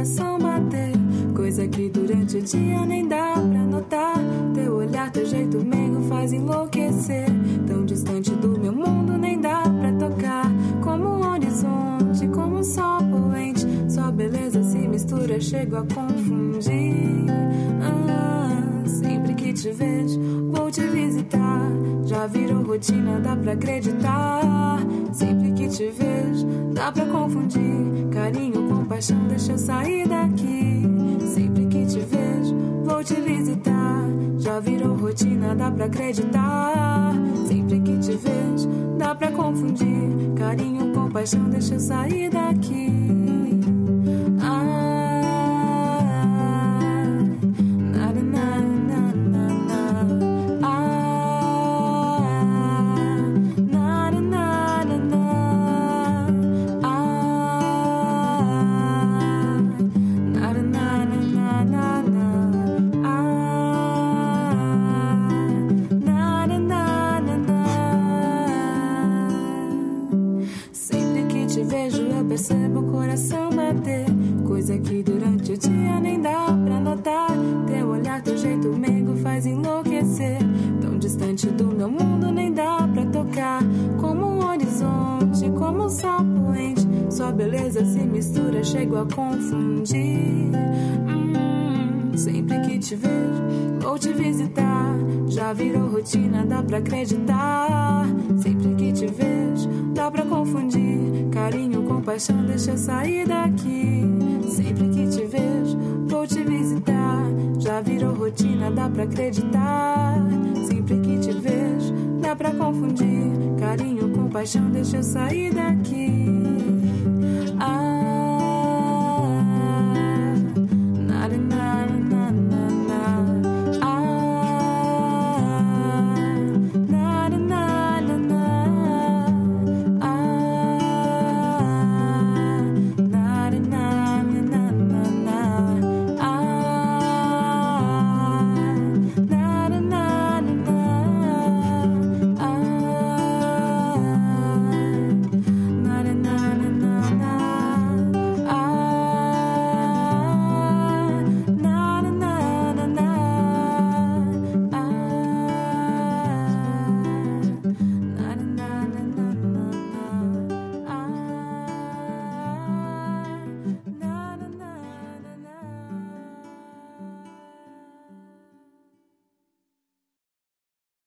coração bater. Coisa que durante o dia nem dá pra notar. Teu olhar, teu jeito meigo faz enlouquecer. Tão distante do meu mundo nem dá pra tocar. Como um horizonte, como um sol poente. Sua beleza se mistura, chego a confundir. Sempre que te vejo, vou te visitar. Já virou rotina, dá pra acreditar. Sempre que te vejo, dá pra confundir. Carinho, compaixão, deixa eu sair daqui. Sempre que te vejo, vou te visitar. Já virou rotina, dá pra acreditar. Sempre que te vejo, dá pra confundir. Carinho, compaixão, deixa eu sair daqui. Percebo o coração bater. Coisa que durante o dia nem dá pra notar. Teu olhar, teu jeito meigo faz enlouquecer. Tão distante do meu mundo nem dá pra tocar. Como um horizonte, como um sol poente. Sua beleza se mistura, chego a confundir. Sempre que te vejo, vou te visitar. Já virou rotina, dá pra acreditar. Sempre que te vejo, dá pra confundir. Carinho, compaixão, deixa eu sair daqui. Sempre que te vejo, vou te visitar. Já virou rotina, dá pra acreditar. Sempre que te vejo, dá pra confundir. Carinho, compaixão, deixa eu sair daqui.